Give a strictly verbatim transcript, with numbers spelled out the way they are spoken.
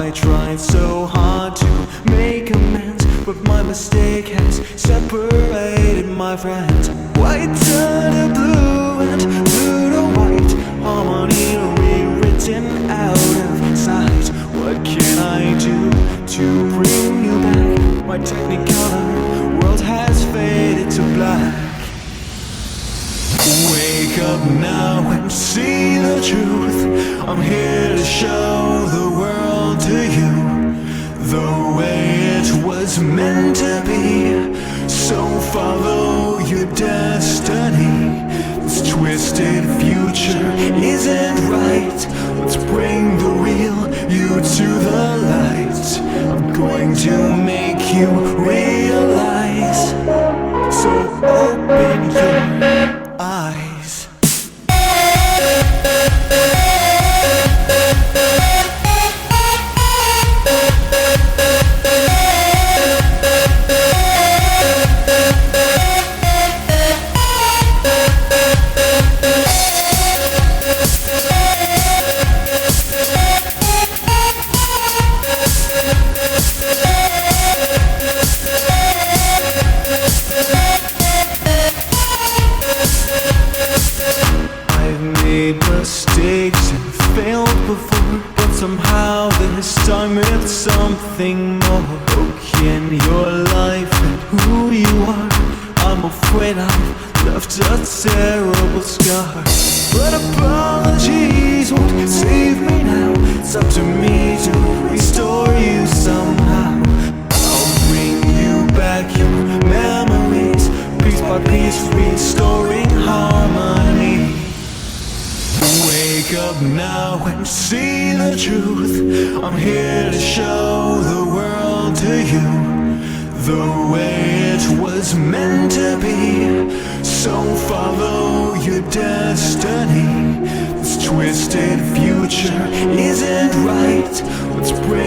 I tried so hard to make amends, but my mistake has separated my friends. White to blue and blue to white, harmony rewritten out of sight. What can I do to bring you back? My technicolor world has faded to black. Wake up now and see the truth. I'm here to show the world to you the way it was meant to be. So follow your destiny. This twisted future isn't right. Let's bring the real you to the light. I'm going to make you realize. So open your eyes. Mistakes and failed before, but somehow this time it's something more. Look in your life and who you are. I'm afraid I've left a terrible scar, but apologies won't save me now. It's up to me to restore you somehow. I'll bring you back your memories, piece by piece, restoring harmony. Wake up now and see the truth. I'm here to show the world to you the way it was meant to be. So follow your destiny. This twisted future isn't right. Let's bring